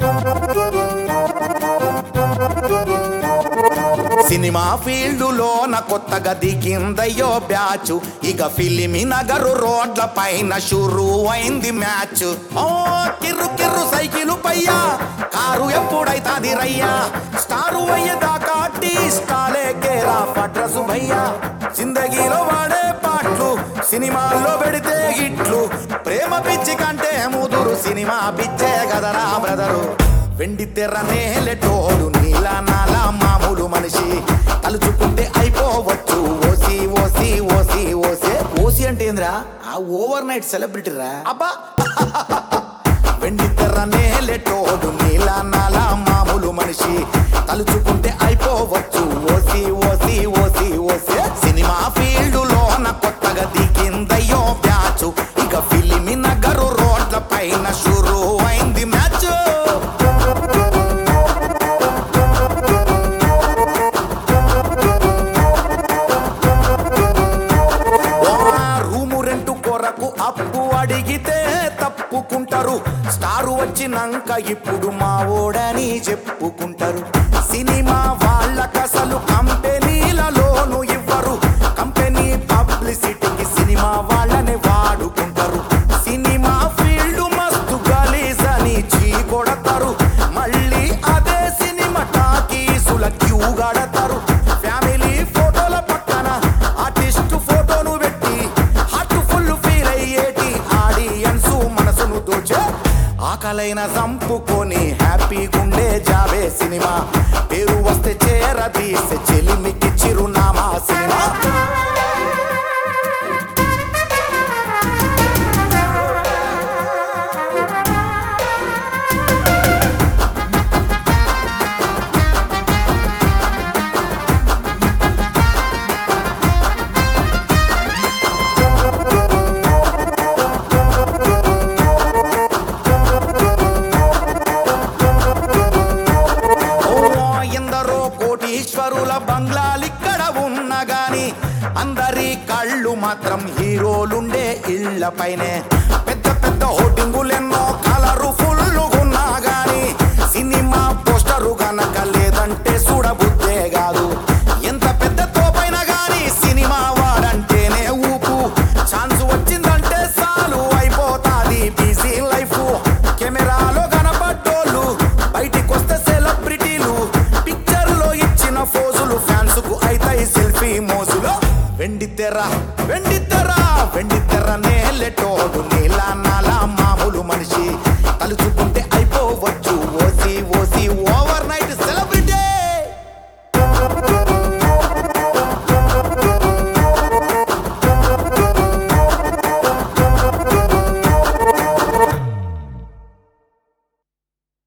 Cinema ఫీల్డులోన కొత్తగా దిగిందయ్యో బ్యాచ్. ఇక ఫిలిమి నగరు రోడ్ల పైన షురూ అయింది మ్యాచ్. ఓ కిర్రు కిర్రు సైకిలు పయ్యా, కారు ఎప్పుడైతాది రయ్యా, స్టారు అయ్యేదాకా టీ స్టాలే కేరా పట్రసు భయ్యా. జిందగీలో వాడే పాటలు సినిమాల్లో పెడితే హిట్లు, ప్రేమ పిచ్చి కంటే ముదురు సినిమా పిచ్చే గదరా బ్రదరు. వెండి తెర నేలెటోడు నీలా నాలా మామూలు మనిషి, తలుచుకుంటే అయిపోవచ్చు ఓసి ఓసి ఓసి ఓసే. ఓసి అంటే ఏంద్రా? ఆ ఓవర్ నైట్ సెలబ్రిటీ రా అబ్బా. వెండి తెర నేలెటోడు నీలా నాలా మామూలు మనిషి, తలుచుకుంటే అయిపోవచ్చు ఓసి ఓసి ఓసి ఓసే. సినిమా ఫీల్డులోన కొత్తగా దిగిందయ్యో బ్యాచ్. ఇక ఫిలిమి నగరు రోడ్ల పైన షురూ అయింది మ్యాచ్. అప్పు అడిగితే తప్పుకుంటారు, స్టారు వచ్చినాక ఇప్పుడు మా ఓడని చెప్పుకుంటారు. సినిమా వాళ్ళకసలు కంపెనీలలోను ఇవ్వరు, కంపెనీ పబ్లిసిటీకి సినిమా వాళ్ళని వాడుకుంటారు. సినిమా ఫీల్డ్ మస్తు గలీజ్ అని చీకొడతారు, మళ్ళీ అదే సినిమా టాకీసుల క్యూ గడతారు. ఫ్యామిలీ ఫోటోల పక్కన ఆర్టిస్ట్ ఫోటోను పెట్టి ఆకలైన చంపుకొని హ్యాపీగుండే జాబే సినిమా. పేరు వస్తే చేరదీసే చెలిమికి చిరునామా సినిమా. ఈశ్వరుల బంగ్లాలిక్కడ ఉన్న గాని అందరి కళ్ళు మాత్రం హీరోలుండే ఇళ్ల పైనే. పెద్ద పెద్ద హోర్డింగులెన్నో కలరుఫుల్లుగున్నా గాని సినిమా పోస్టరు గనక లేదంటే చూడబుద్దే కాదు. ఎంత పెద్ద తోపైనా గాని సినిమా వాడంటేనే ఊపు. ఛాన్స్ వచ్చిందంటే చాలు అయిపోతాది బిజీ లైఫ్. కెమెరాలో కనపడ్డోళ్ళు బయటికొస్తే సెలబ్రిటీలు, ఫోజులు ఫ్యాన్స్ కు అయితాయి సెల్ఫీ మోజులో. వెండి తెర వెండి తెర వెండి తెర నేలెటోడు